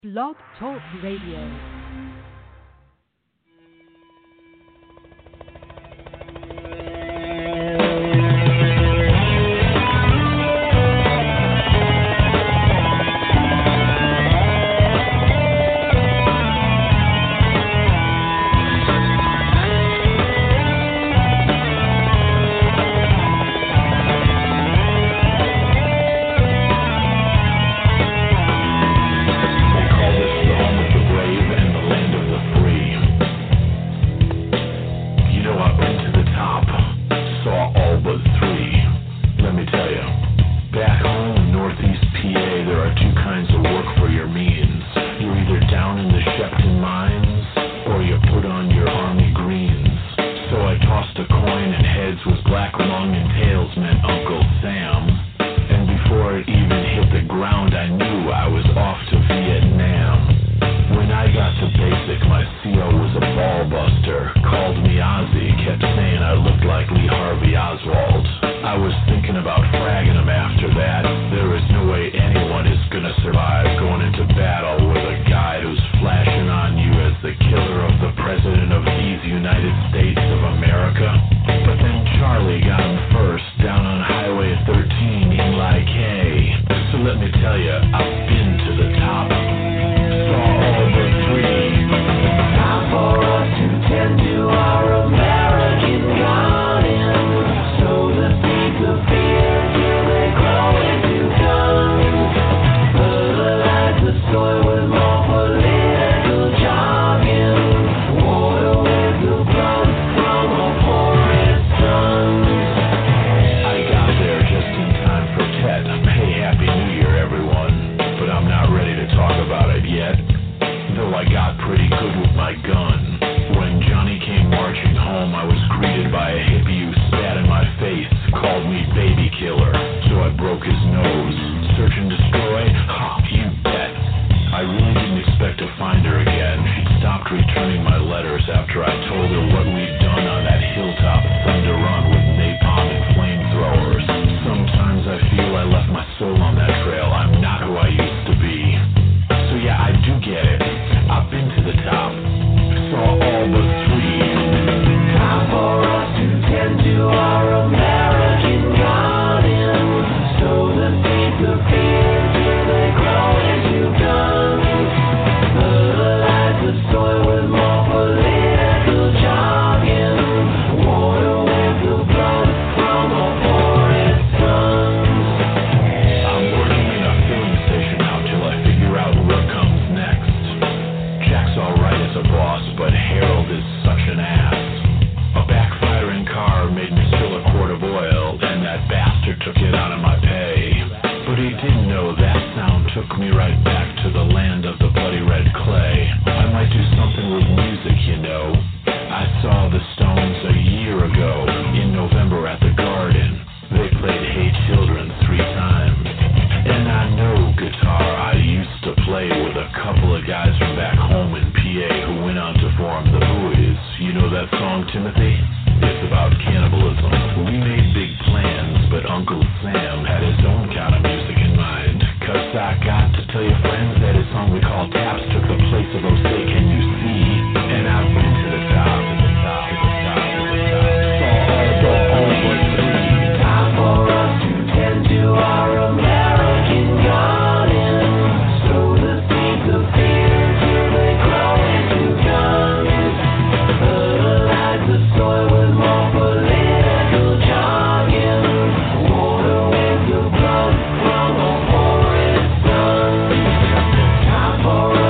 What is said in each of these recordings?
Blog Talk Radio. For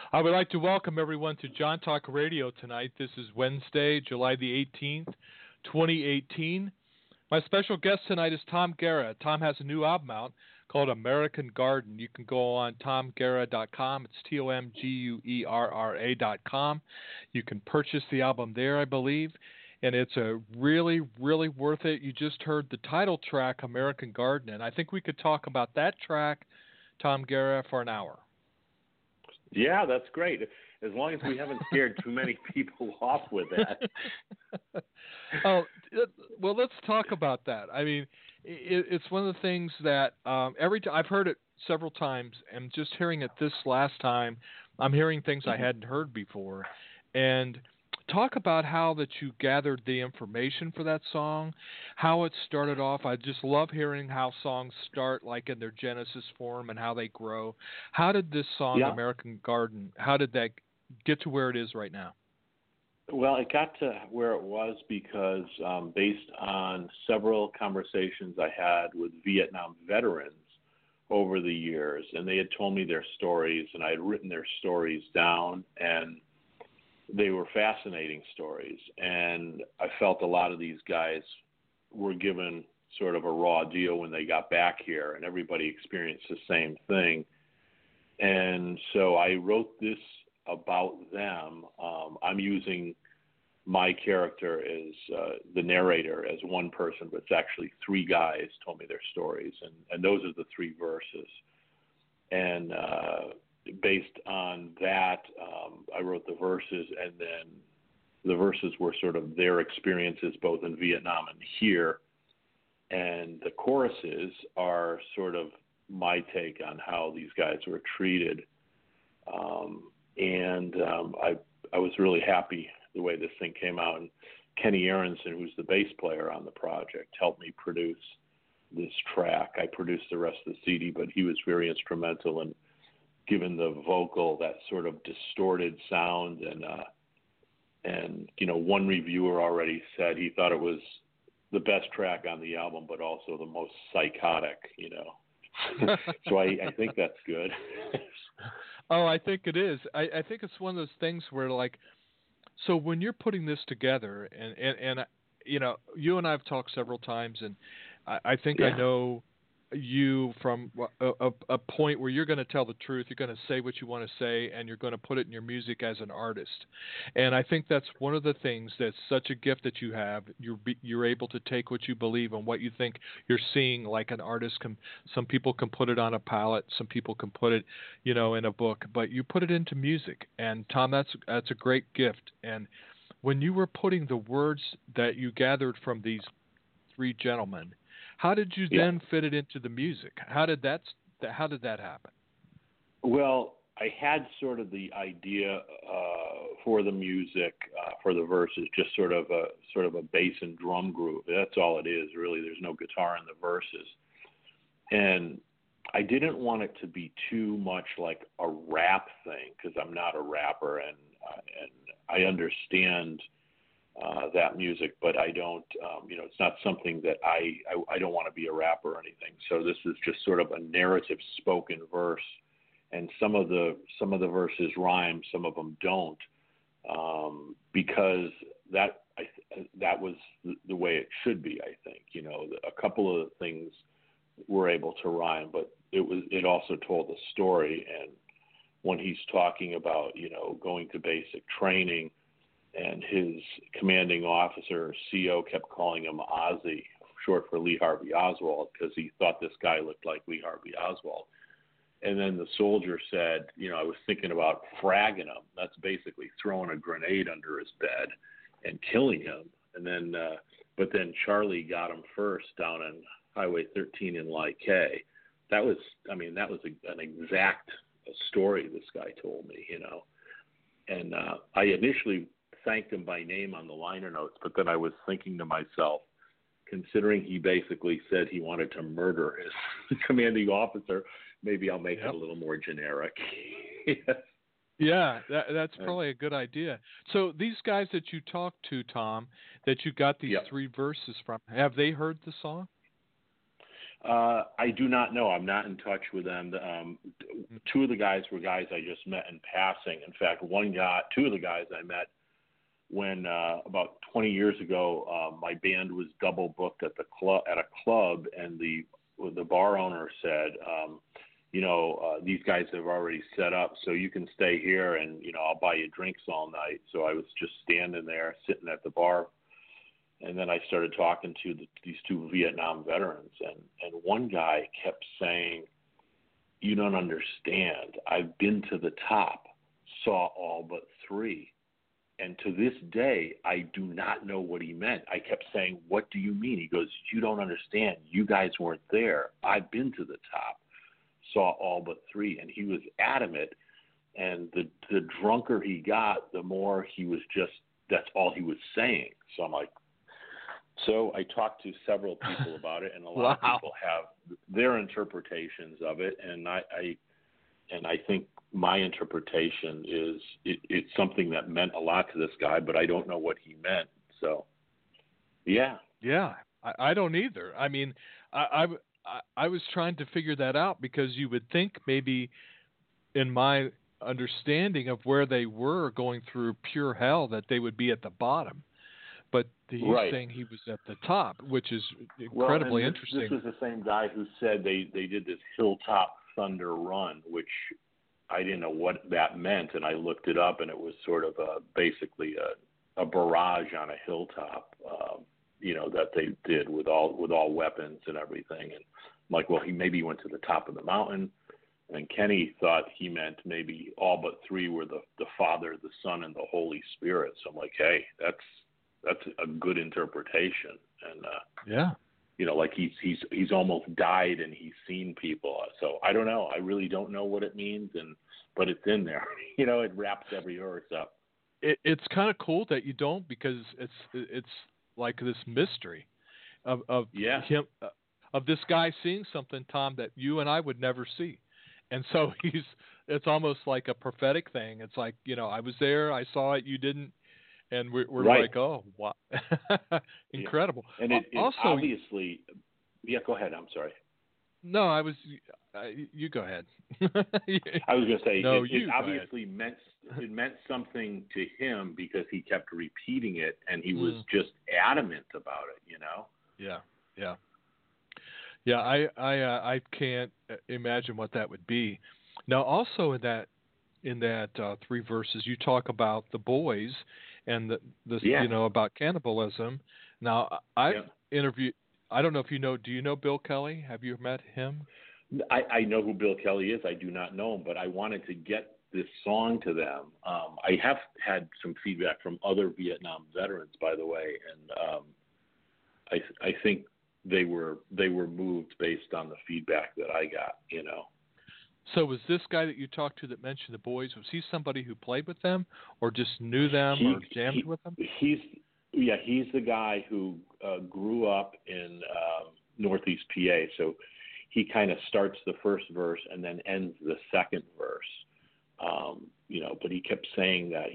I would like to welcome everyone to John Talk Radio tonight. This is Wednesday, July the 18th, 2018. My special guest tonight is Tom Guerra. Tom has a new album out called American Garden. You can go on tomguerra.com. It's TOMGUERRA.com. You can purchase the album there, I believe, and it's a really, really worth it. You just heard the title track, American Garden, and I think we could talk about that track, Tom Guerra, for an hour. Yeah, that's great. As long as we haven't scared too many people off with that. Oh, well, let's talk about that. I mean, it's one of the things that every time I've heard it several times, and just hearing it this last time, I'm hearing things I hadn't heard before. And talk about how that you gathered the information for that song, how it started off. I just love hearing how songs start, like in their genesis form, and how they grow. How did this song, American Garden, how did that get to where it is right now? Well, it got to where it was because based on several conversations I had with Vietnam veterans over the years, and they had told me their stories, and I had written their stories down, and they were fascinating stories. And I felt a lot of these guys were given sort of a raw deal when they got back here, and everybody experienced the same thing. And so I wrote this about them. I'm using my character as the narrator as one person, but it's actually three guys told me their stories, and those are the three verses. And based on that, I wrote the verses, and then the verses were sort of their experiences both in Vietnam and here, and the choruses are sort of my take on how these guys were treated. I was really happy the way this thing came out. And Kenny Aronson, who's the bass player on the project, helped me produce this track. I produced the rest of the CD, but he was very instrumental in giving the vocal that sort of distorted sound. And you know, one reviewer already said he thought it was the best track on the album, but also the most psychotic, you know. So I think that's good. Oh, I think it is. I think it's one of those things where, like, so when you're putting this together, and you know, you and I have talked several times, and I think I know you from a point where you're going to tell the truth, you're going to say what you want to say, and you're going to put it in your music as an artist. And I think that's one of the things that's such a gift that you have. You're able to take what you believe and what you think you're seeing, like an artist can. Some people can put it on a palette, some people can put it, you know, in a book, but you put it into music. And Tom, that's a great gift. And when you were putting the words that you gathered from these three gentlemen, how did you then fit it into the music? How did that happen? Well, I had sort of the idea for the music, for the verses, just sort of a bass and drum groove. That's all it is, really. There's no guitar in the verses, and I didn't want it to be too much like a rap thing because I'm not a rapper, and I understand that music, but I don't, you know, it's not something that I don't want to be a rapper or anything. So this is just sort of a narrative spoken verse, and some of the verses rhyme, some of them don't, because that was the way it should be. I think, you know, a couple of things were able to rhyme, but it also told a story. And when he's talking about, you know, going to basic training, and his commanding officer, CO, kept calling him Ozzy, short for Lee Harvey Oswald, because he thought this guy looked like Lee Harvey Oswald. And then the soldier said, you know, I was thinking about fragging him. That's basically throwing a grenade under his bed and killing him. And then, but then Charlie got him first down on Highway 13 in Lai-K. That was an exact story this guy told me, you know. And I initially thanked him by name on the liner notes, but then I was thinking to myself, considering he basically said he wanted to murder his commanding officer, maybe I'll make it a little more generic. Yeah, that's probably a good idea. So these guys that you talked to, Tom, that you got these three verses from, have they heard the song? I do not know. I'm not in touch with them. Two of the guys were guys I just met in passing. In fact, two of the guys I met when about 20 years ago, my band was double booked at a club, and the bar owner said, these guys have already set up, so you can stay here, and I'll buy you drinks all night. So I was just standing there, sitting at the bar. And then I started talking to these two Vietnam veterans, and one guy kept saying, "You don't understand. I've been to the top, saw all but 3. And to this day, I do not know what he meant." I kept saying, "What do you mean?" He goes, "You don't understand. You guys weren't there. I've been to the top, saw all but 3." And he was adamant. And the drunker he got, the more he was that's all he was saying. So I'm like, so I talked to several people about it, and a lot of people have their interpretations of it, and I think my interpretation is it's something that meant a lot to this guy, but I don't know what he meant. So, yeah. Yeah, I don't either. I mean, I was trying to figure that out, because you would think maybe, in my understanding of where they were going through pure hell, that they would be at the bottom. But he's saying he was at the top, which is incredibly interesting. This was the same guy who said they did this Hilltop Thunder Run, which I didn't know what that meant, and I looked it up, and it was sort of basically a barrage on a hilltop, that they did with all weapons and everything. And I'm like, well, he maybe went to the top of the mountain, and Kenny thought he meant maybe all but 3 were the Father, the Son, and the Holy Spirit. So I'm like, hey, that's a good interpretation. And like he's almost died and he's seen people. So I don't know. I really don't know what it means, but it's in there. It wraps every verse up. It's kind of cool that you don't, because it's like this mystery of him, of this guy seeing something, Tom, that you and I would never see. And so it's almost like a prophetic thing. It's like, I was there, I saw it, you didn't. And we're like, oh, wow. Incredible. Yeah. And it also, obviously, go ahead. I'm sorry. No, you go ahead. I was going to say, no, it obviously meant something to him, because he kept repeating it, and he was just adamant about it, Yeah, I can't imagine what that would be. Now, also in that 3 verses, you talk about the boys and about cannibalism. Now, I've interviewed. I don't know if you know. Do you know Bill Kelly? Have you met him? I know who Bill Kelly is. I do not know him, but I wanted to get this song to them. I have had some feedback from other Vietnam veterans, by the way, and I think they were moved based on the feedback that I got. So was this guy that you talked to that mentioned the boys, was he somebody who played with them or just knew them or jammed with them? He's the guy who grew up in Northeast PA. So he kind of starts the first verse and then ends the second verse. But he kept saying that,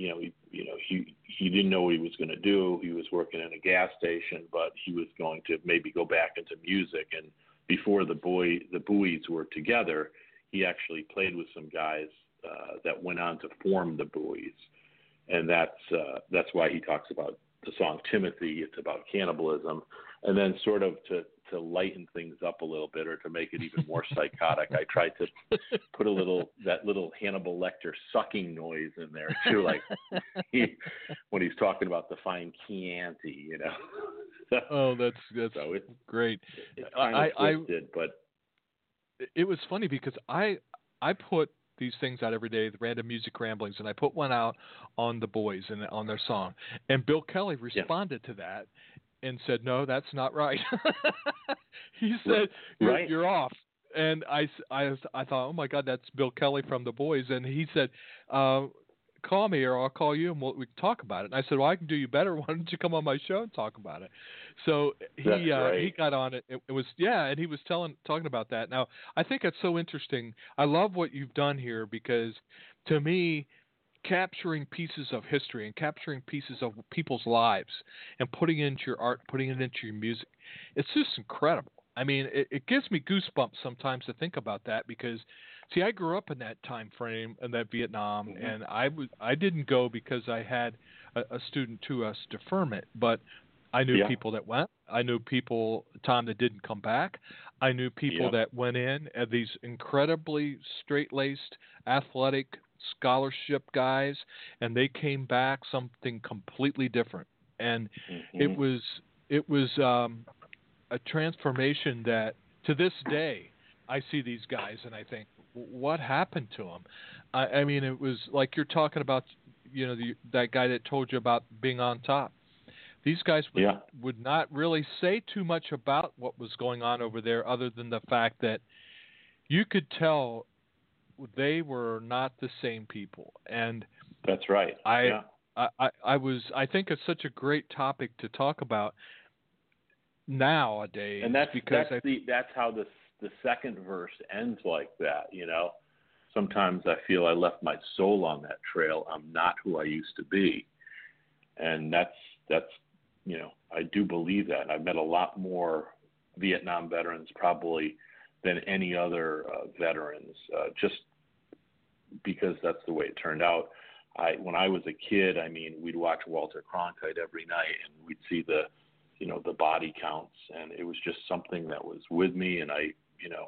he didn't know what he was going to do. He was working in a gas station, but he was going to maybe go back into music. And before the Buoys were together, he actually played with some guys that went on to form the Buoys. And that's why he talks about the song Timothy. It's about cannibalism. And then sort of to lighten things up a little bit, or to make it even more psychotic, I tried to put that little Hannibal Lecter sucking noise in there too, like when he's talking about the fine Chianti, So, that's so it's great. It's kind of twisted, but it was funny because I put these things out every day, the Random Music Ramblings, and I put one out on the boys and on their song. And Bill Kelly responded to that and said, "No, that's not right." He said, "You're off." And I thought, "Oh my God, that's Bill Kelly from the Boys." And he said, "Call me, or I'll call you, and we can talk about it." And I said, "Well, I can do you better. Why don't you come on my show and talk about it?" So he got on it. It was and he was talking about that. Now, I think it's so interesting. I love what you've done here, because to me, capturing pieces of history and capturing pieces of people's lives and putting it into your art, putting it into your music, it's just incredible. I mean, it gives me goosebumps sometimes to think about that because, see, I grew up in that time frame in that Vietnam, and I didn't go because I had a student to us deferment, but I knew people that went. I knew people, Tom, that didn't come back. I knew people that went in at these incredibly straight-laced, athletic, scholarship guys, and they came back something completely different. And it was a transformation that, to this day, I see these guys and I think, what happened to them? I mean, it was like you're talking about, you know, that guy that told you about being on top. These guys would not really say too much about what was going on over there other than the fact that you could tell they were not the same people. And that's right. I think it's such a great topic to talk about nowadays. And that's how the second verse ends like that, you know. Sometimes I feel I left my soul on that trail. I'm not who I used to be. And that's you know, I do believe that. I've met a lot more Vietnam veterans probably than any other veterans, just because that's the way it turned out. When I was a kid, I mean, we'd watch Walter Cronkite every night, and we'd see the body counts, and it was just something that was with me. And I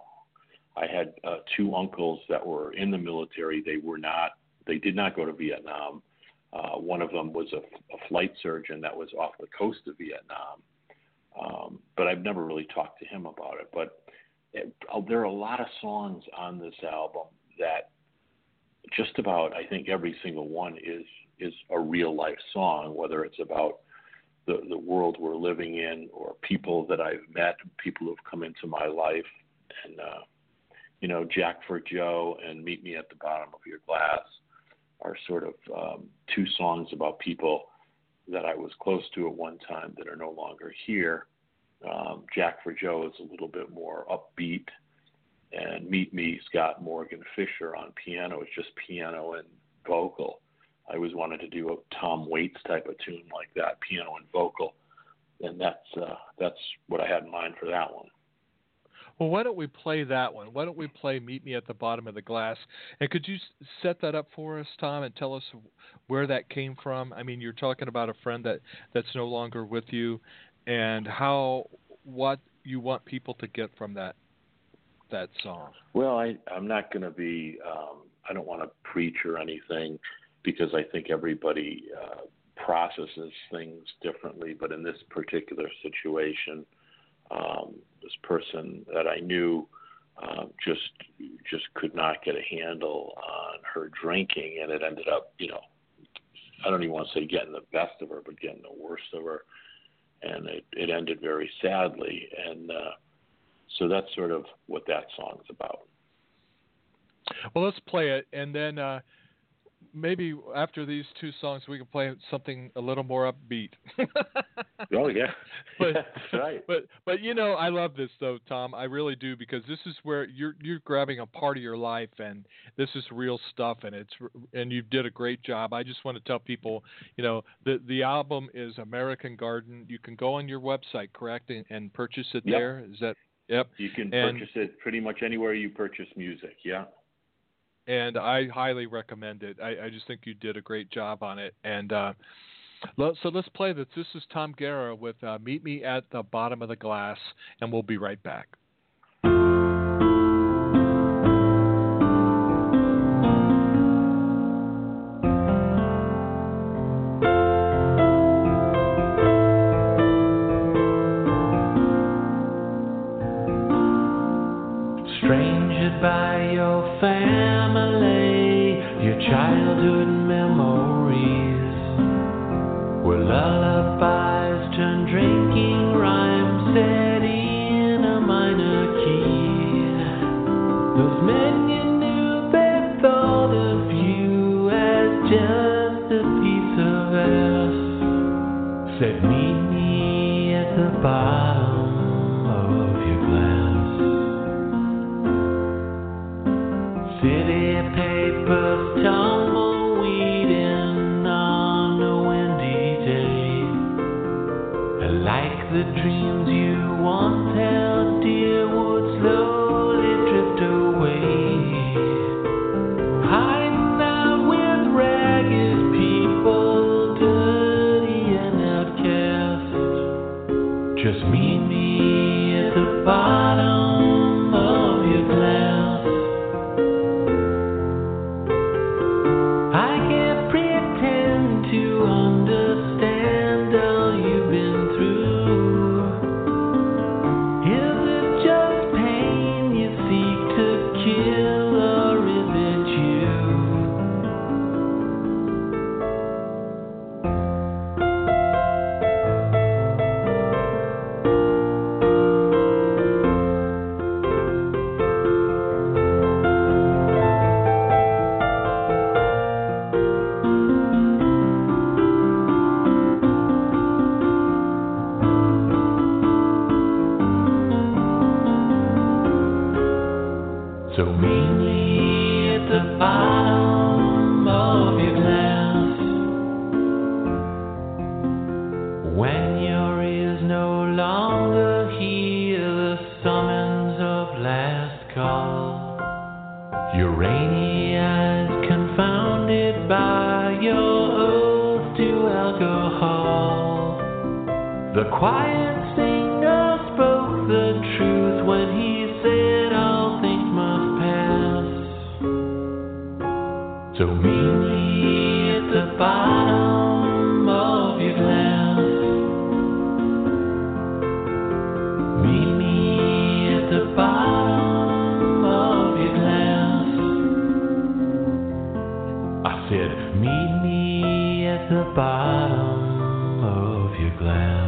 had two uncles that were in the military. They did not go to Vietnam. One of them was a flight surgeon that was off the coast of Vietnam, but I've never really talked to him about it. But there are a lot of songs on this album that just about, I think every single one is a real life song, whether it's about the world we're living in or people that I've met, people who've come into my life. And, you know, Jack for Joe and Meet Me at the Bottom of Your Glass are sort of two songs about people that I was close to at one time that are no longer here. Jack for Joe is a little bit more upbeat, and Meet Me's got Morgan Fisher on piano. It's just piano and vocal. I always wanted to do a Tom Waits type of tune like that, piano and vocal, and that's what I had in mind for that one. Well, why don't we play that one? Why don't we play Meet Me at the Bottom of the Glass? And could you set that up for us, Tom, and tell us where that came from? I mean, you're talking about a friend that's no longer with you, and what you want people to get from that song. Well, I'm not going to be I don't want to preach or anything, because I think everybody processes things differently. But in this particular situation, this person that I knew just could not get a handle on her drinking, and it ended up, you know, I don't even want to say getting the best of her, but getting the worst of her, and it ended very sadly. And so that's sort of what that song's about. Well, let's play it, and then maybe after these two songs we can play something a little more upbeat. Oh yeah, but, that's right. But you know, I love this though, Tom. I really do, because this is where you're grabbing a part of your life, and this is real stuff, and you did a great job. I just want to tell people, you know, the album is American Garden. You can go on your website, correct, and purchase it there. Is that? Yep. You can purchase it pretty much anywhere you purchase music. Yeah. And I highly recommend it. I just think you did a great job on it. And so let's play this. This is Tom Guerra with Meet Me at the Bottom of the Glass, and we'll be right back. Strangers by your family, your childhood memories, where lullabies turn drinking rhymes set in a minor key. Those men you knew, they thought of you as just a piece of us. Said, meet me at the bottom of your glass. City papers tumbleweeding on a windy day, like the dreams you once held dear. at the bottom of your glass. When your ears no longer hear the summons of last call, your rainy eyes confounded by your oath to alcohol. The quiet singer spoke the truth when he said all things must pass. So meet me at the bottom of your glass. Meet me at the bottom of your glass. I said, meet me at the bottom of your glass.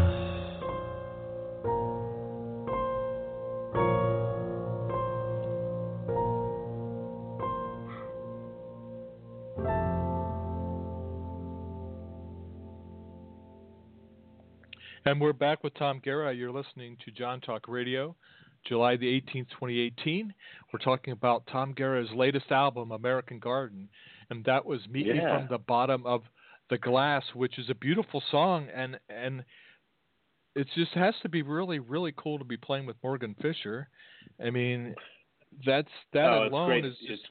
And we're back with Tom Guerra. You're listening to John Talk Radio, July the 18th, 2018. We're talking about Tom Guerra's latest album, American Garden, and that was Meet Me from the Bottom of the Glass, which is a beautiful song, and it just has to be really, really cool to be playing with Morgan Fisher. I mean, that alone is just...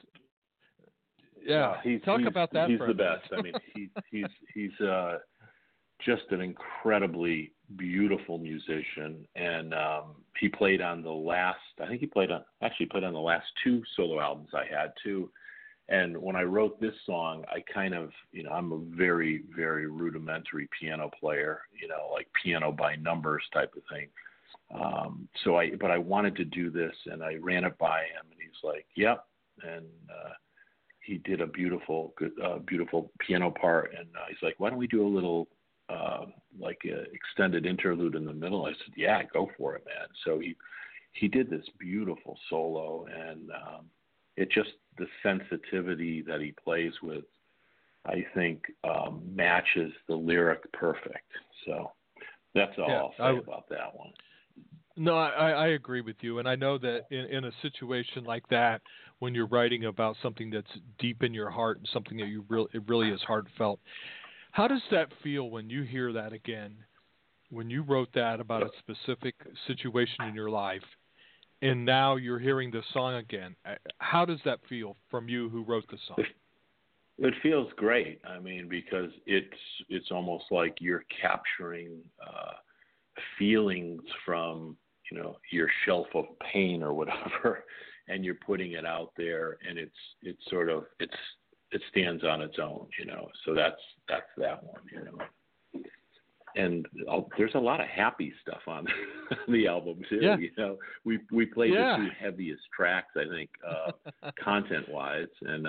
Talk about that. He's the best. I mean, he's just an incredibly beautiful musician, and he played on the last. I think he played on the last two solo albums I had too. And when I wrote this song, I kind of, I'm a very, very rudimentary piano player, like piano by numbers type of thing. But I wanted to do this, and I ran it by him, and he's like, "Yep," and he did a beautiful piano part, and he's like, "Why don't we do a little like an extended interlude in the middle?" I said, "Yeah, go for it, man." So he did this beautiful solo, and it just, the sensitivity that he plays with, I think, matches the lyric perfect. So that's all I'll say about that one. No, I agree with you, and I know that in a situation like that, when you're writing about something that's deep in your heart and something that it really is heartfelt. How does that feel when you hear that again? When you wrote that about a specific situation in your life, and now you're hearing the song again, how does that feel from you who wrote the song? It feels great. I mean, because it's almost like you're capturing feelings from your shelf of pain or whatever, and you're putting it out there, and it stands on its own, So that's that one, And there's a lot of happy stuff on the album too. Yeah. We played the two heaviest tracks, I think, content-wise, and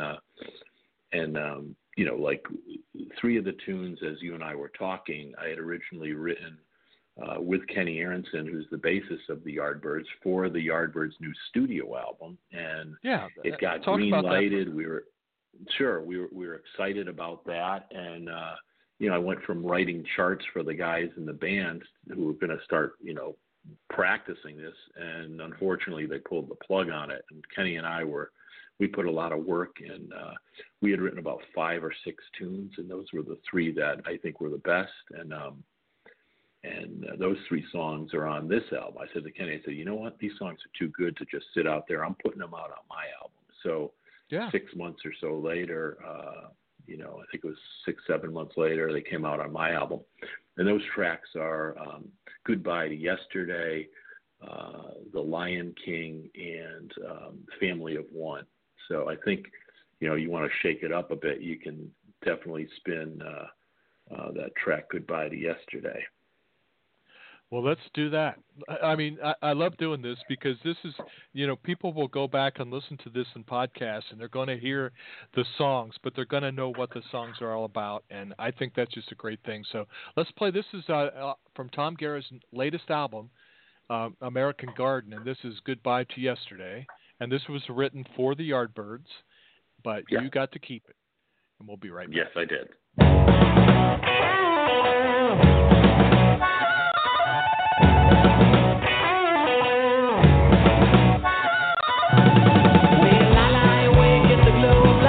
like three of the tunes, as you and I were talking, I had originally written with Kenny Aronson, who's the bassist of the Yardbirds, for the Yardbirds' new studio album, and it got green lighted. We were excited about that, and I went from writing charts for the guys in the band who were going to start, practicing this, and unfortunately they pulled the plug on it. And Kenny and I we put a lot of work in. We had written about 5 or 6 tunes, and those were the 3 that I think were the best. And those 3 songs are on this album. I said to Kenny, I said, you know what? These songs are too good to just sit out there. I'm putting them out on my album. So 6 months or so later, I think it was 6-7 months later, they came out on my album. And those tracks are Goodbye to Yesterday, The Lion King, and Family of One. So I think, you want to shake it up a bit, you can definitely spin that track Goodbye to Yesterday. Well, let's do that. I mean, I love doing this because this is, people will go back and listen to this in podcasts, and they're going to hear the songs, but they're going to know what the songs are all about, and I think that's just a great thing. So let's play. This is from Tom Guerra's latest album, American Garden, and this is Goodbye to Yesterday, and this was written for the Yardbirds, but you got to keep it, and we'll be right back. Yes, I did. Well, I lie awake at the glow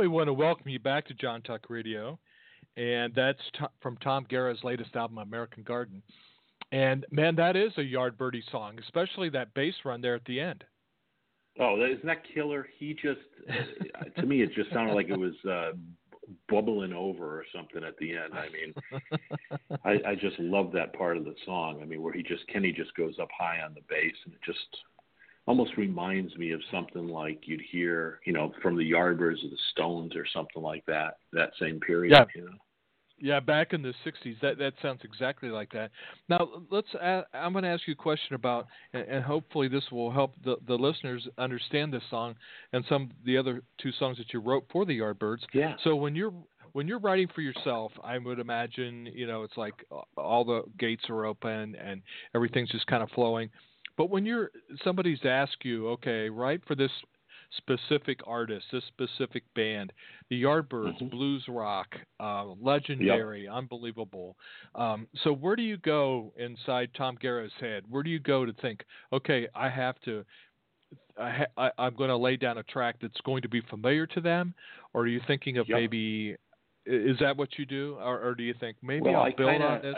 we want to welcome you back to John Tuck Radio, and that's from Tom Guerra's latest album, American Garden. And, man, that is a Yardbirdie song, especially that bass run there at the end. Oh, isn't that killer? He just, to me, it just sounded like it was bubbling over or something at the end. I mean, I just love that part of the song. I mean, where Kenny just goes up high on the bass, and it just almost reminds me of something like you'd hear, from the Yardbirds or the Stones or something like that same period. Yeah. Yeah, back in the 60s, that sounds exactly like that. Now, I'm going to ask you a question about, and hopefully this will help the listeners understand this song and some of the other two songs that you wrote for the Yardbirds. Yeah. So when you're writing for yourself, I would imagine, it's like all the gates are open and everything's just kind of flowing. But when somebody's asked you, okay, write for this specific artist, this specific band, the Yardbirds, blues rock, legendary, unbelievable. So where do you go inside Tom Guerra's head? Where do you go to think, okay, I'm going to lay down a track that's going to be familiar to them? Or are you thinking of maybe, is that what you do? Or do you think maybe I'll build on this?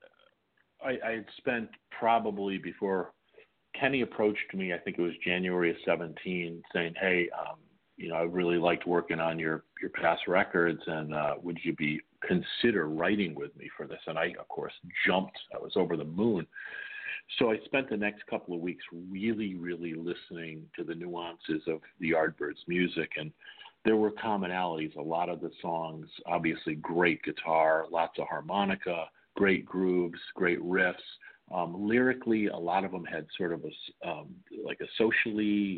I had spent probably before Kenny approached me, I think it was January of 17, saying, hey, I really liked working on your past records, and would you consider writing with me for this? And I, of course, jumped. I was over the moon. So I spent the next couple of weeks really, really listening to the nuances of the Yardbirds music, and there were commonalities. A lot of the songs, obviously great guitar, lots of harmonica, great grooves, great riffs. Lyrically, a lot of them had sort of like a socially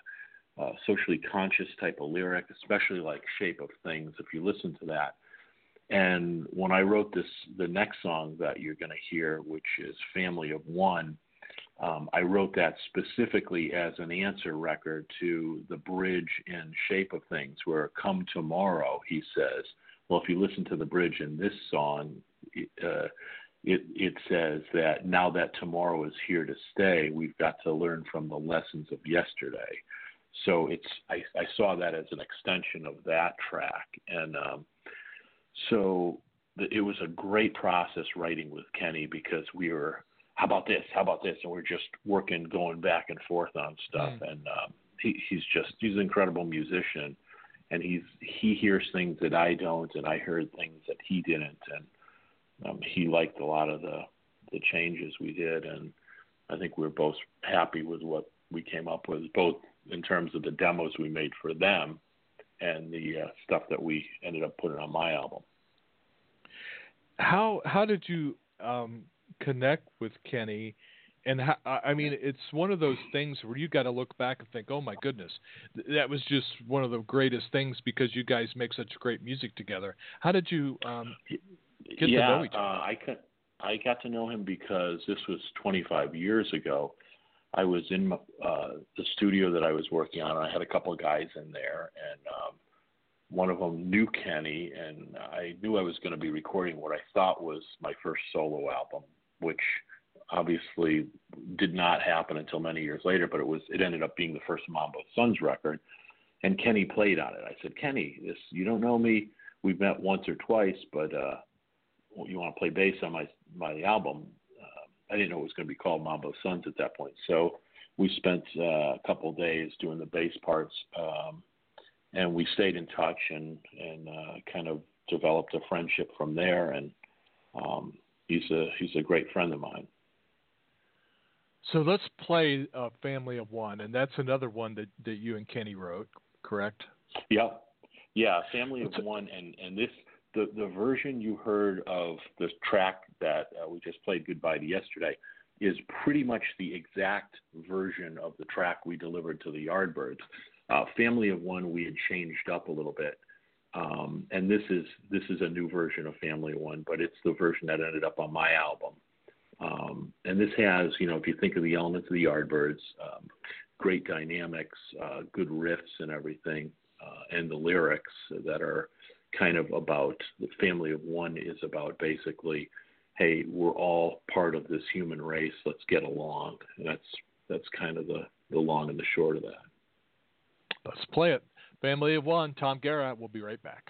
conscious type of lyric, especially like Shape of Things, if you listen to that. And when I wrote the next song that you're going to hear, which is Family of One, I wrote that specifically as an answer record to the bridge in Shape of Things, where come tomorrow, he says, well, if you listen to the bridge in this song, it says that now that tomorrow is here to stay, we've got to learn from the lessons of yesterday. So I saw that as an extension of that track. And it was a great process writing with Kenny, because we were, how about this? And we're just working, going back and forth on stuff. And he's an incredible musician, and he hears things that I don't, and I heard things that he didn't. And he liked a lot of the changes we did, and I think we're both happy with what we came up with, both in terms of the demos we made for them and the stuff that we ended up putting on my album. How did you connect with Kenny? And it's one of those things where you got to look back and think, oh my goodness, that was just one of the greatest things, because you guys make such great music together. How did you get to know each other? I got to know him because this was 25 years ago. I was in the studio that I was working on, and I had a couple of guys in there, and one of them knew Kenny, and I knew I was going to be recording what I thought was my first solo album, which obviously did not happen until many years later, but it ended up being the first Mambo Sons record, and Kenny played on it. I said, Kenny, you don't know me. We've met once or twice, but you want to play bass on my album? I didn't know it was going to be called Mambo Sons at that point. So we spent a couple of days doing the bass parts, and we stayed in touch and kind of developed a friendship from there. And he's a great friend of mine. So let's play Family of One, and that's another one that you and Kenny wrote, correct? Yeah, Family of One, and this the version you heard of the track that we just played, Goodbye to Yesterday, is pretty much the exact version of the track we delivered to the Yardbirds. Family of One we had changed up a little bit, and this is a new version of Family of One, but it's the version that ended up on my album. And this has, if you think of the elements of the Yardbirds, great dynamics, good riffs and everything, and the lyrics that are kind of about, the Family of One is about basically, hey, we're all part of this human race, let's get along. And that's kind of the long and the short of that. Let's play it. Family of One, Tom Guerra. We'll be right back.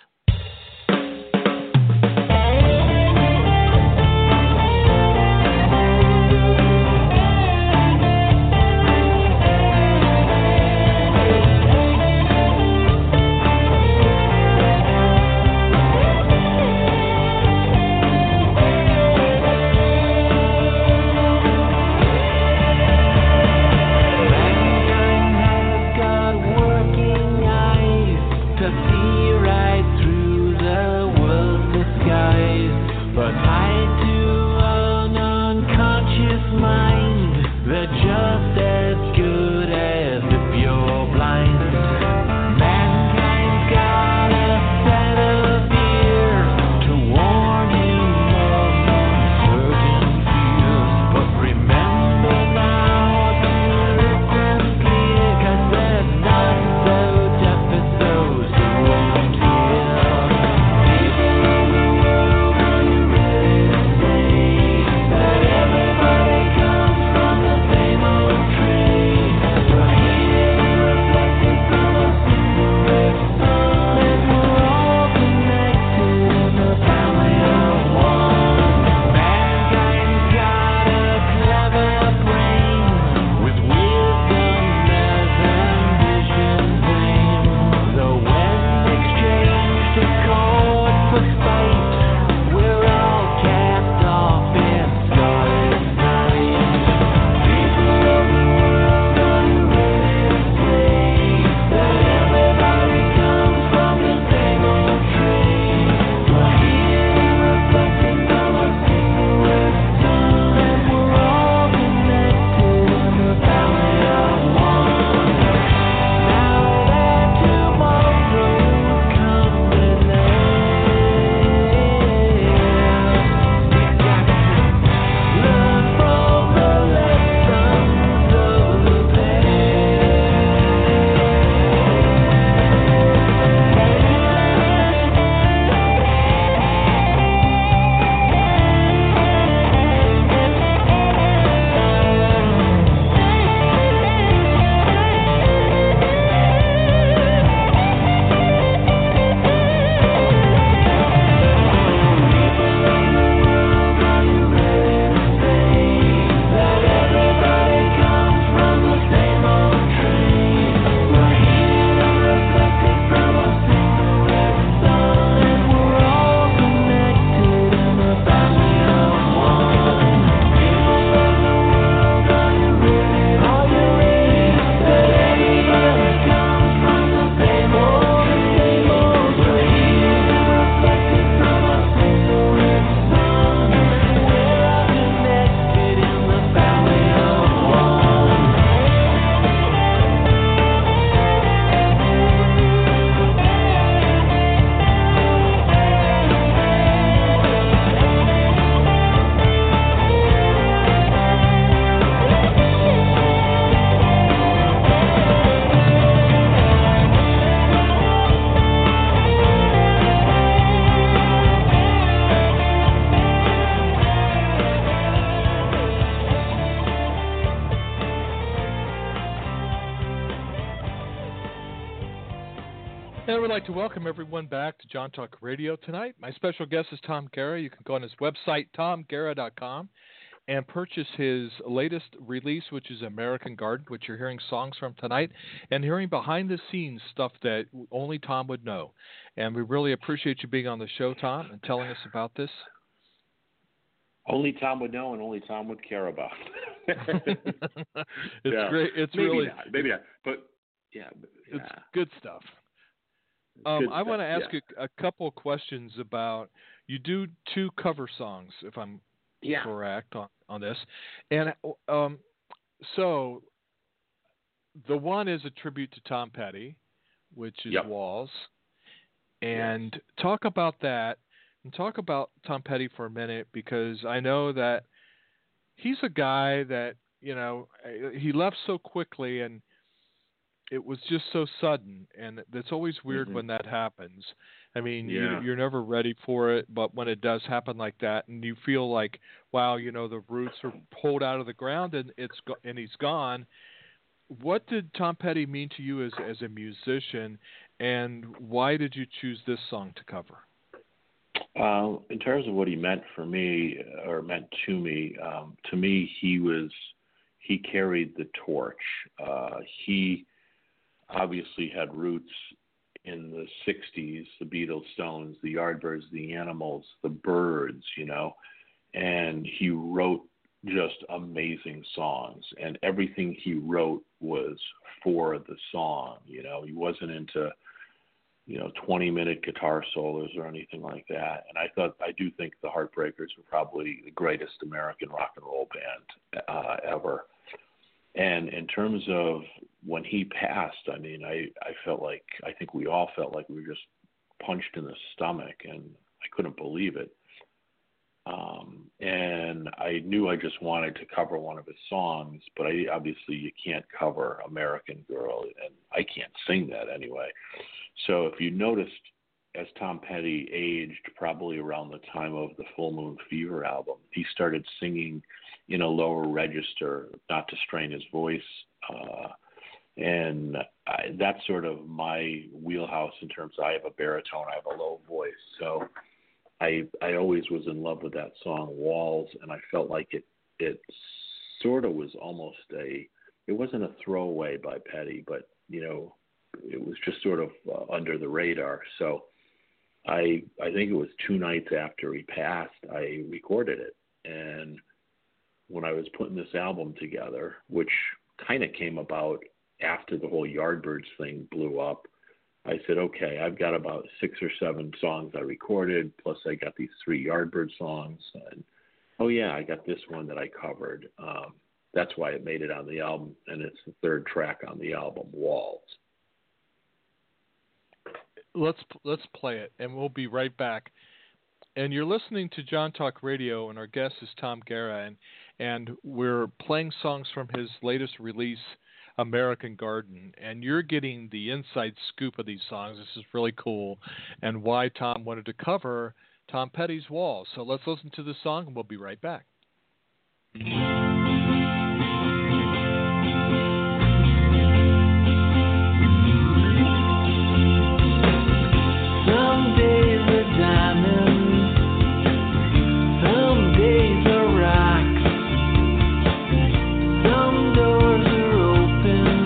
And we'd like to welcome everyone back to John Talk Radio tonight. My special guest is Tom Guerra. You can go on his website, tomguerra.com, and purchase his latest release, which is American Garden, which you're hearing songs from tonight, and hearing behind-the-scenes stuff that only Tom would know. And we really appreciate you being on the show, Tom, and telling us about this. Only Tom would know and only Tom would care about. It's yeah. great. It's maybe really not. Maybe not. But yeah, it's good stuff. I want to ask a couple of questions about, you do 2 cover songs, if I'm correct on this. And so the one is a tribute to Tom Petty, which is Walls. And talk about that, and talk about Tom Petty for a minute, because I know that he's a guy that, you know, he left so quickly, and it was just so sudden, and it's always weird when that happens. I mean, you're never ready for it, but when it does happen like that, and you feel like, wow, you know, the roots are pulled out of the ground, and he's gone. what did Tom Petty mean to you as a musician, and why did you choose this song to cover? In terms of what he meant for me, or meant to me, he carried the torch. He obviously had roots in the 60s, the Beatles, Stones, the Yardbirds, the Animals, the Byrds, and he wrote just amazing songs, and everything he wrote was for the song. He wasn't into 20-minute guitar solos or anything like that. And I do think the Heartbreakers were probably the greatest American rock and roll band ever. And in terms of when he passed, I think we all felt like we were just punched in the stomach, and I couldn't believe it. And I knew I just wanted to cover one of his songs, but obviously you can't cover American Girl, and I can't sing that anyway. So if you noticed, as Tom Petty aged, probably around the time of the Full Moon Fever album, he started singing in a lower register, not to strain his voice. That's sort of my wheelhouse in terms of I have a baritone, I have a low voice. So I always was in love with that song, Walls, and I felt like it sort of was almost it wasn't a throwaway by Petty, but, it was just sort of under the radar. So I think it was 2 nights after he passed, I recorded it. And when I was putting this album together, which kind of came about after the whole Yardbirds thing blew up, I said, okay, I've got about 6 or 7 songs I recorded, plus I got these 3 Yardbird songs. And, oh, yeah, I got this one that I covered. That's why it made it on the album, and it's the 3rd track on the album, Walls. Let's play it, and we'll be right back. And you're listening to John Talk Radio, and our guest is Tom Guerra, and we're playing songs from his latest release, American Garden, and you're getting the inside scoop of these songs. This is really cool, and why Tom wanted to cover Tom Petty's Walls. So let's listen to the song, and we'll be right back. Some days are diamonds, some days are rocks, some doors are open,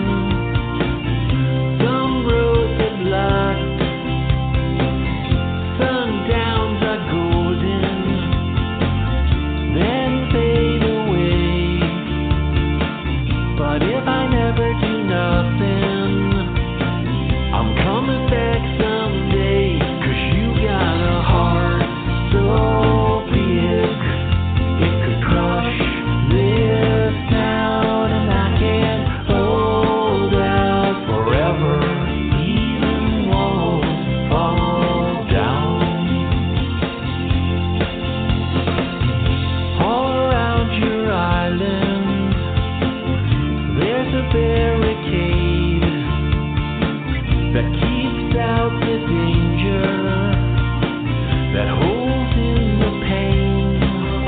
some roads are blocked, sundowns are golden, then fade away. But if I never do nothing, I'm coming back someday. 'Cause you got a heart so big it could crush this town, and I can't hold out forever. Even walls fall down. All around your island there's a barricade that keeps out the danger, that holds in the pain.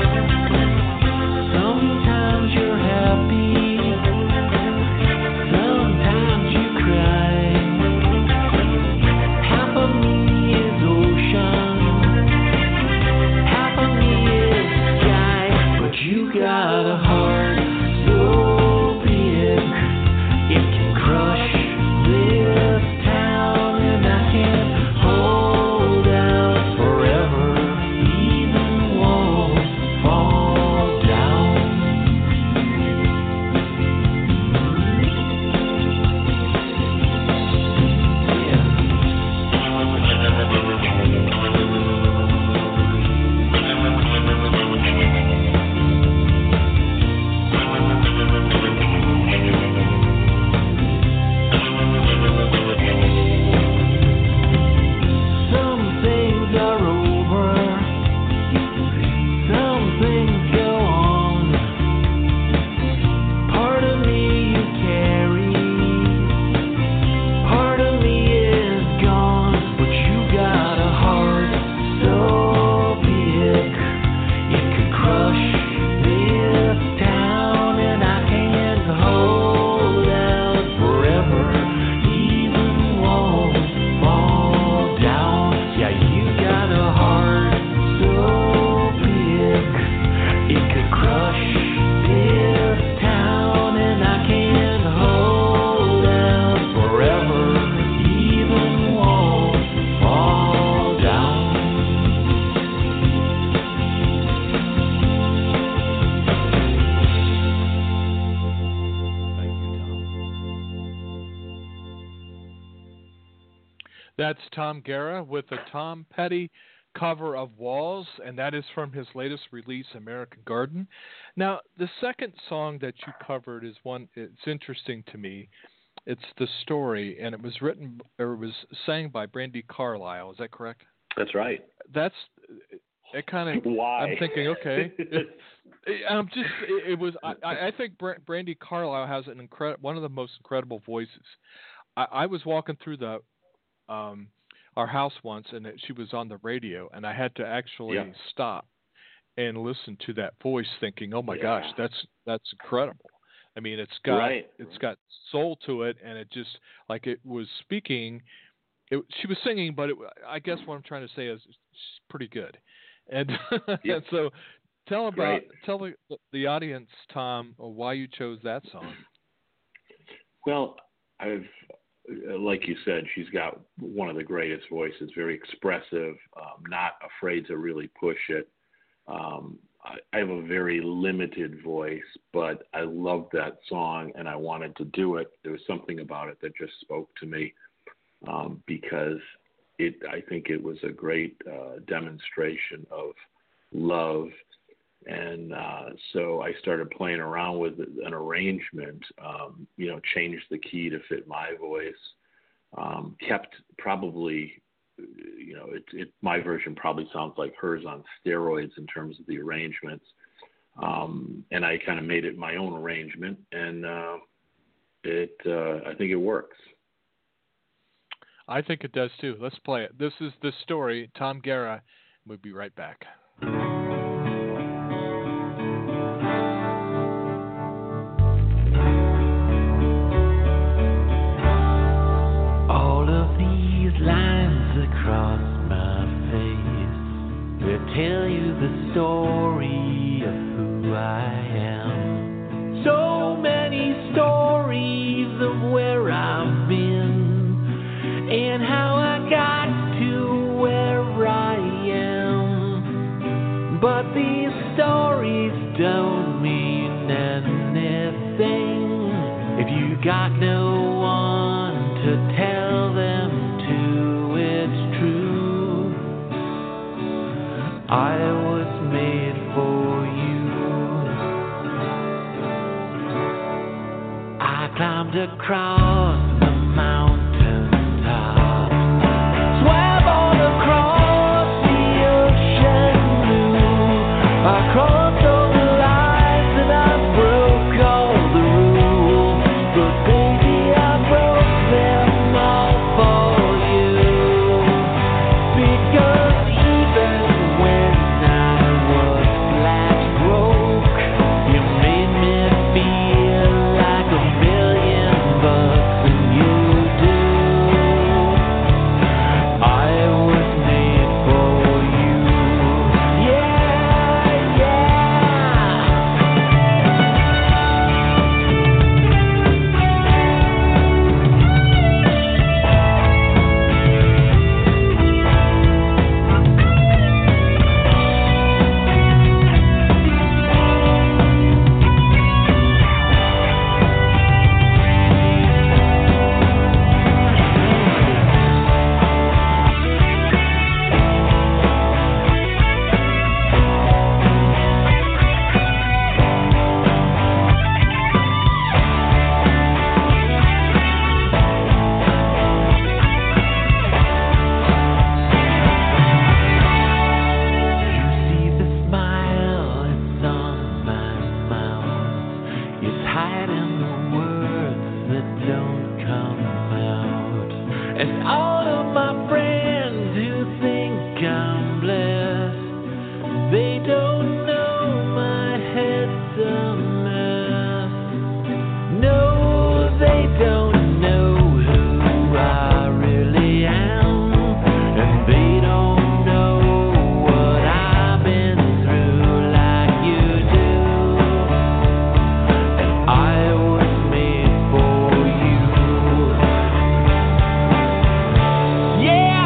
Sometimes you're happy, sometimes you cry. Half of me is ocean, half of me is sky. But you got a heart so big it can That's Tom Guerra with a Tom Petty cover of Walls, and that is from his latest release, American Garden. Now, the second song that you covered is one, it's interesting to me. It's The Story, and it was sang by Brandi Carlile. Is that correct? That's right. That's it. Kind of. Why? I'm thinking, okay. I think Brandi Carlile has one of the most incredible voices. I was walking through our house once, and she was on the radio, and I had to actually stop and listen to that voice, thinking, "Oh my gosh, that's incredible." I mean, it's got soul to it, and it just like it was speaking. She was singing, but I guess what I'm trying to say is she's pretty good. And, and so, tell the audience, Tom, why you chose that song. Well, like you said, she's got one of the greatest voices, very expressive, not afraid to really push it. I have a very limited voice, but I loved that song and I wanted to do it. There was something about it that just spoke to me because I think it was a great demonstration of love. And so I started playing around with an arrangement, changed the key to fit my voice, kept probably, my version probably sounds like hers on steroids in terms of the arrangements. And I kind of made it my own arrangement, and I think it works. I think it does too. Let's play it. This is The Story, Tom Guerra. We'll be right back. All of these lines across my face, they tell you the story of who I am. So many stories of where I've been and how I got to where I am. But these stories don't mean anything if you got no one to tell them to. It's true, I was made for you. I climbed across the mountain top, swam on across the ocean blue. I crossed all the lines and I broke all the rules, but baby I broke them all for you. Because even when I was flat broke, you made me feel like $1,000,000, and you do. I was made for you. Yeah, yeah. You see the smile, it's on my mouth. It's hiding the words that don't come out. And all of my friends who think I'm blessed, they don't know my head's a mess. No, they don't know who I really am, and they don't know what I've been through like you do. And I was made for you. Yeah,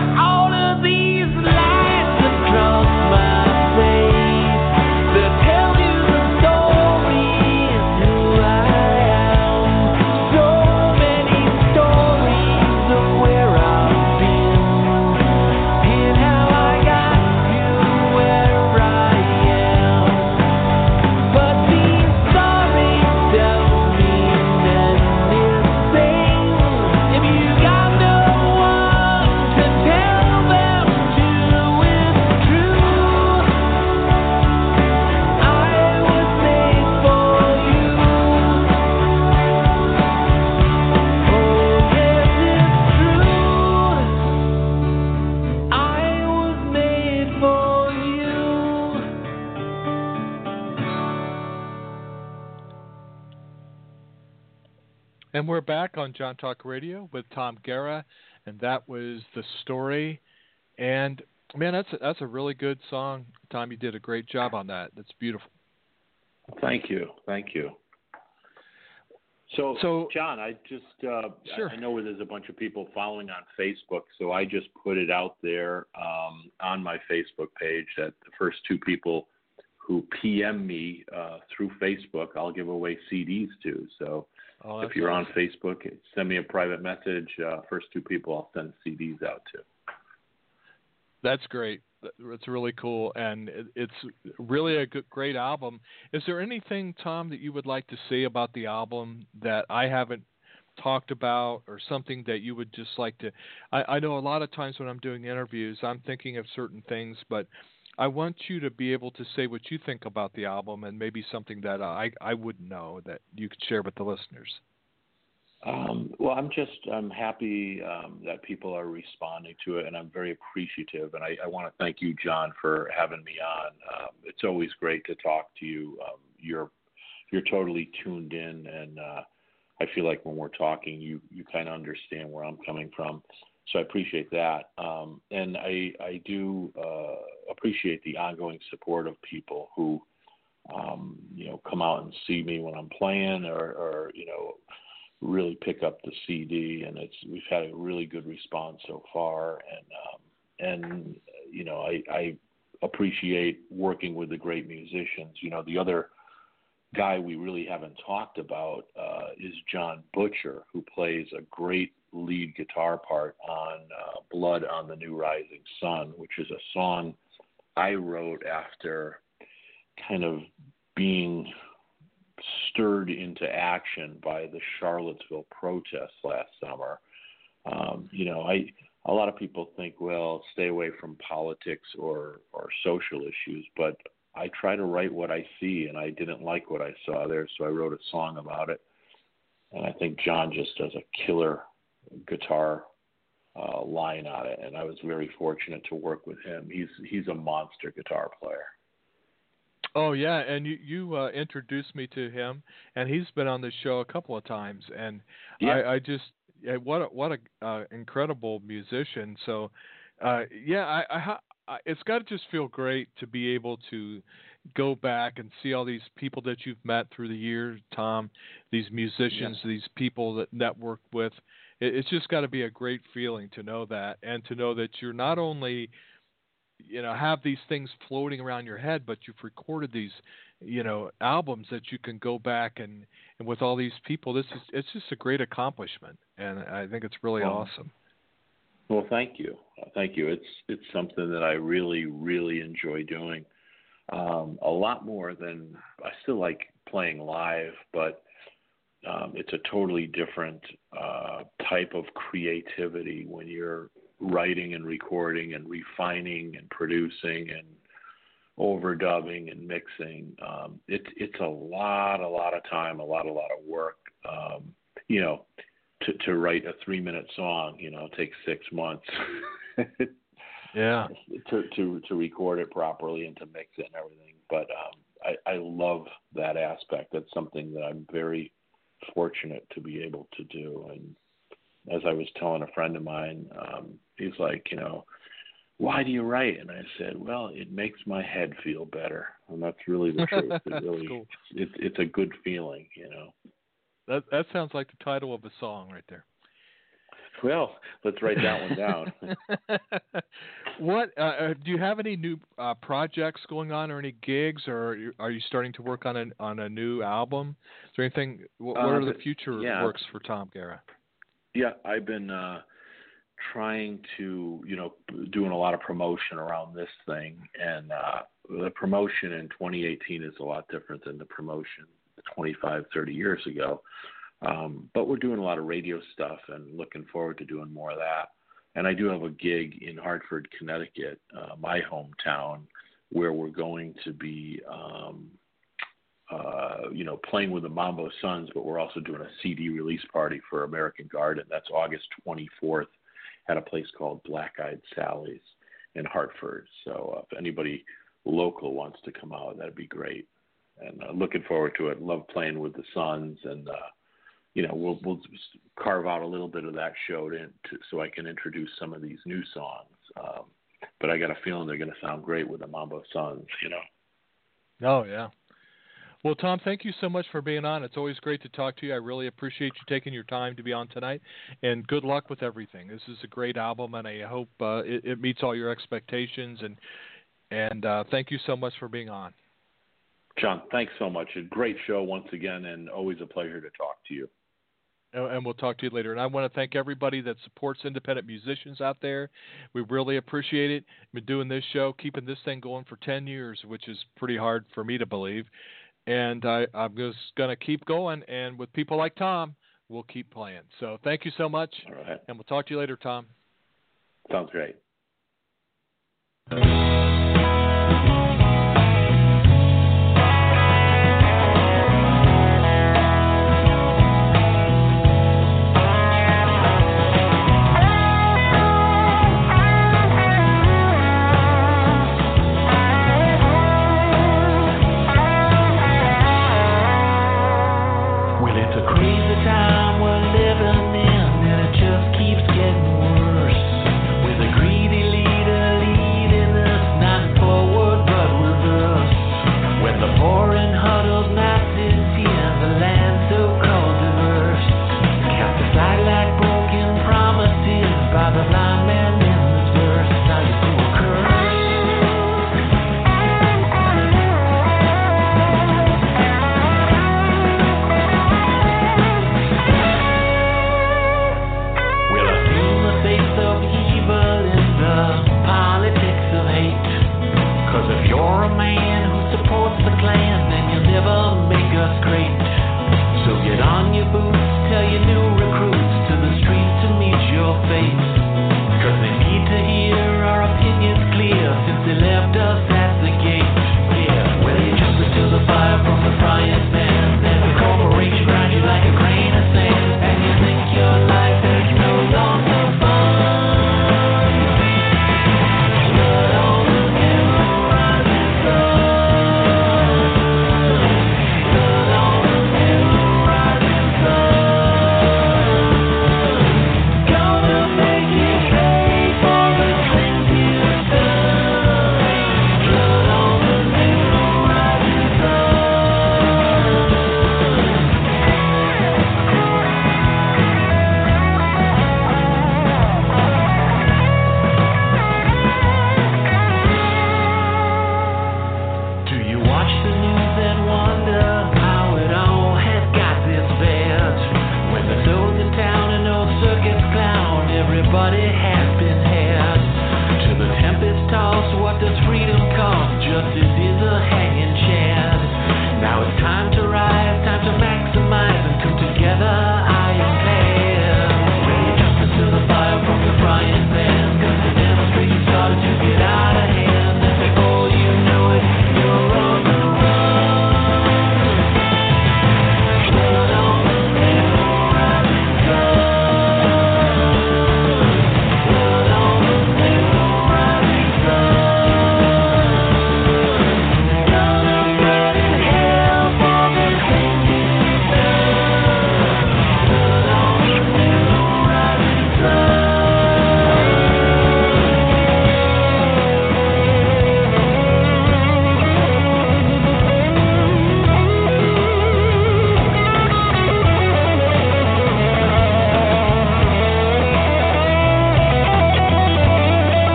And we're back on John Talk Radio with Tom Guerra, and that was The Story. And, man, that's a really good song. Tom, you did a great job on that. That's beautiful. Thank you. So John, I just sure. I know there's a bunch of people following on Facebook, so I just put it out there on my Facebook page that the first two people who PM me through Facebook, I'll give away CDs to. So if you're on Facebook, send me a private message. First two people I'll send CDs out to. That's great. It's really cool, and it's really a great album. Is there anything, Tom, that you would like to say about the album that I haven't talked about, or something that you would just like to? I know a lot of times when I'm doing interviews, I'm thinking of certain things, but I want you to be able to say what you think about the album, and maybe something that I wouldn't know that you could share with the listeners. Well, I'm happy that people are responding to it, and I'm very appreciative. And I want to thank you, John, for having me on. It's always great to talk to you. You're totally tuned in, and I feel like when we're talking, you kind of understand where I'm coming from. So I appreciate that, and I do appreciate the ongoing support of people who come out and see me when I'm playing, or really pick up the CD, and we've had a really good response so far, and I appreciate working with the great musicians. The other guy we really haven't talked about is John Butcher, who plays a great lead guitar part on Blood on the New Rising Sun, which is a song I wrote after kind of being stirred into action by the Charlottesville protests last summer. A lot of people think, well, stay away from politics or social issues, but I try to write what I see, and I didn't like what I saw there, so I wrote a song about it. And I think John just does a killer guitar line on it, and I was very fortunate to work with him. He's a monster guitar player. Oh yeah, and you introduced me to him, and he's been on the show a couple of times, and yeah. I just what a incredible musician. So it's got to just feel great to be able to go back and see all these people that you've met through the years, Tom. These musicians, these people that networked with. It's just got to be a great feeling to know that, and to know that you're not only have these things floating around your head, but you've recorded these, albums that you can go back and with all these people. It's just a great accomplishment, and I think it's really awesome. Well, thank you. It's something that I really, really enjoy doing. A lot more than I still like playing live, but it's a totally different type of creativity when you're writing and recording and refining and producing and overdubbing and mixing. It's a lot of time, a lot of work. To write a 3-minute song, takes 6 months. Yeah. To record it properly and to mix it and everything. But I love that aspect. That's something that I'm very fortunate to be able to do. And as I was telling a friend of mine, he's like, why do you write? And I said, well, it makes my head feel better. And that's really the truth. It really, cool. It's a good feeling, That sounds like the title of a song right there. Well, let's write that one down. What do you have any new projects going on, or any gigs, or are you starting to work on a new album? Is there anything? What are the future works for Tom Guerra? Yeah, I've been trying to, doing a lot of promotion around this thing, and the promotion in 2018 is a lot different than the promotion 25, 30 years ago. But we're doing a lot of radio stuff and looking forward to doing more of that. And I do have a gig in Hartford, Connecticut, my hometown, where we're going to be, playing with the Mambo Sons, but we're also doing a CD release party for American Garden. That's August 24th at a place called Black Eyed Sally's in Hartford. So if anybody local wants to come out, that'd be great. And looking forward to it. Love playing with the Sons, and we'll carve out a little bit of that show so I can introduce some of these new songs. But I got a feeling they're going to sound great with the Mambo Sons, Oh, yeah. Well, Tom, thank you so much for being on. It's always great to talk to you. I really appreciate you taking your time to be on tonight, and good luck with everything. This is a great album, and I hope it meets all your expectations, and thank you so much for being on. John, thanks so much. A great show once again, and always a pleasure to talk to you. And we'll talk to you later. And I want to thank everybody that supports independent musicians out there. We really appreciate it. We've been doing this show, keeping this thing going for 10 years, which is pretty hard for me to believe. And I'm just going to keep going. And with people like Tom, we'll keep playing. So thank you so much. All right. And we'll talk to you later, Tom. Sounds great. Justice is a hanging chance. Now it's time to rise, time to max